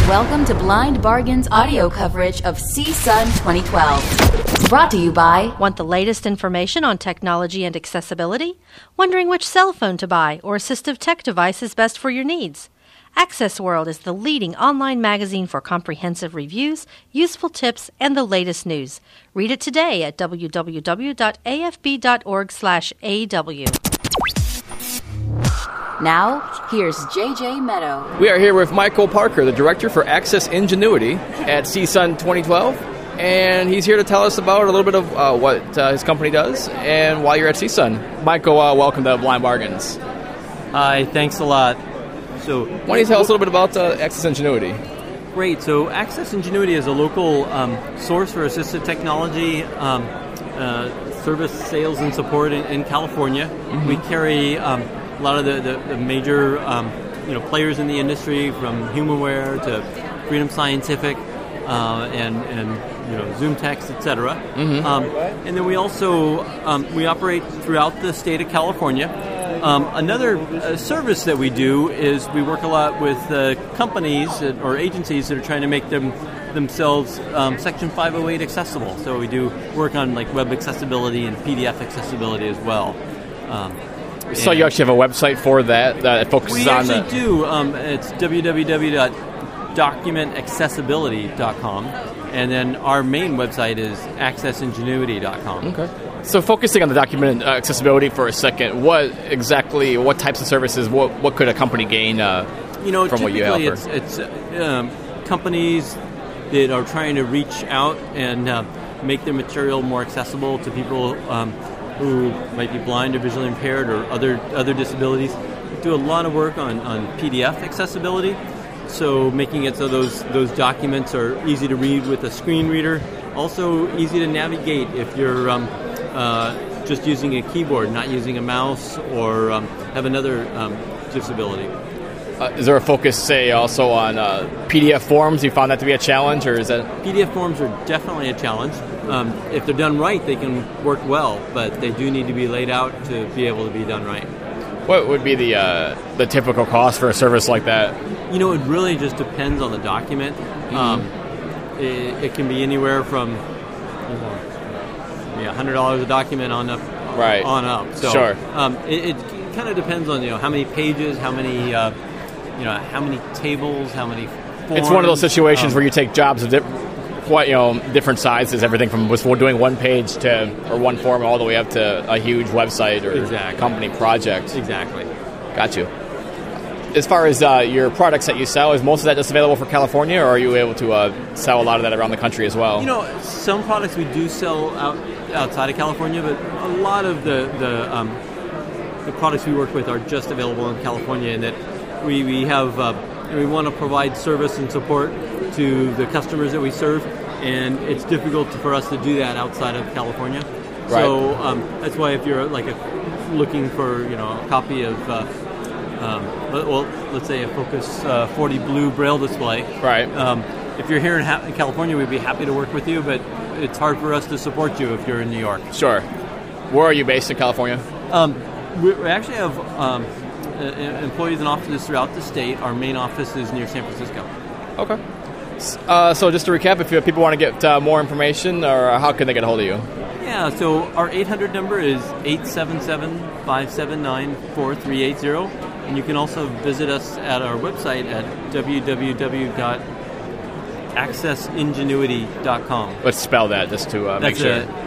Welcome to Blind Bargain's audio coverage of CSUN 2012. Brought to you by... Want the latest information on technology and accessibility? Wondering which cell phone to buy or assistive tech device is best for your needs? Access World is the leading online magazine for comprehensive reviews, useful tips, and the latest news. Read it today at www.afb.org/AW. Now, here's JJ Meadow. We are here with Michael Parker, the Director for Access Ingenuity at CSUN 2012, and he's here to tell us about a little bit of what his company does and why you're at CSUN. Michael, welcome to Blind Bargains. Hi, thanks a lot. So, why don't you tell us a little bit about Access Ingenuity? Great. So Access Ingenuity is a local source for assistive technology, service, sales, and support in California. Mm-hmm. We carry a lot of the major players in the industry, from HumanWare to Freedom Scientific and ZoomText, etc. Mm-hmm. And then we also we operate throughout the state of California. Another service that we do is we work a lot with companies or agencies that are trying to make themselves Section 508 accessible. So we do work on like web accessibility and PDF accessibility as well. So you actually have a website for that focuses on that? We actually do. It's www.documentaccessibility.com, and then our main website is accessingenuity.com. Okay. So focusing on the document accessibility for a second, what types of services, what could a company gain from what you offer? It's companies that are trying to reach out and make their material more accessible to people who might be blind or visually impaired or other disabilities. We do a lot of work on PDF accessibility, so making it so those documents are easy to read with a screen reader, also easy to navigate if you're just using a keyboard, not using a mouse, or have another disability. Is there a focus, say, also on PDF forms? You found that to be a challenge, or is that... PDF forms are definitely a challenge. If they're done right, they can work well, but they do need to be laid out to be able to be done right. What would be the typical cost for a service like that? It really just depends on the document. Mm-hmm. It can be anywhere from $100 a document on up. Right. On up. So, sure. It kind of depends on how many pages, how many tables, how many forms. It's one of those situations where you take jobs of different sizes, everything from doing one page or one form all the way up to a huge website or company project. Exactly. Got you. As far as your products that you sell, is most of that just available for California, or are you able to sell a lot of that around the country as well? Some products we do sell outside of California, but a lot of the products we work with are just available in California, and that we have we want to provide service and support to the customers that we serve, and it's difficult for us to do that outside of California. Right. So that's why if you're looking for a copy of let's say a Focus 40 Blue Braille display, right? If you're here in California, we'd be happy to work with you, but it's hard for us to support you if you're in New York. Sure. Where are you based in California? We actually have employees and offices throughout the state. Our main office is near San Francisco. Okay. So just to recap, if people want to get more information, or how can they get a hold of you? Yeah, so our 800 number is 877-579-4380, and you can also visit us at our website at www.accessingenuity.com. Let's spell that just to make sure. That's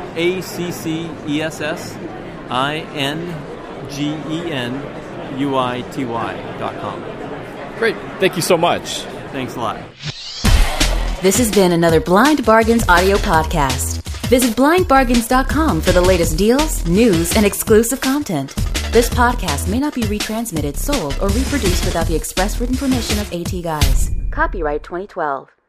Accessingenuity.com. Great. Thank you so much. Thanks a lot. This has been another Blind Bargains audio podcast. Visit blindbargains.com for the latest deals, news, and exclusive content. This podcast may not be retransmitted, sold, or reproduced without the express written permission of AT Guys. Copyright 2012.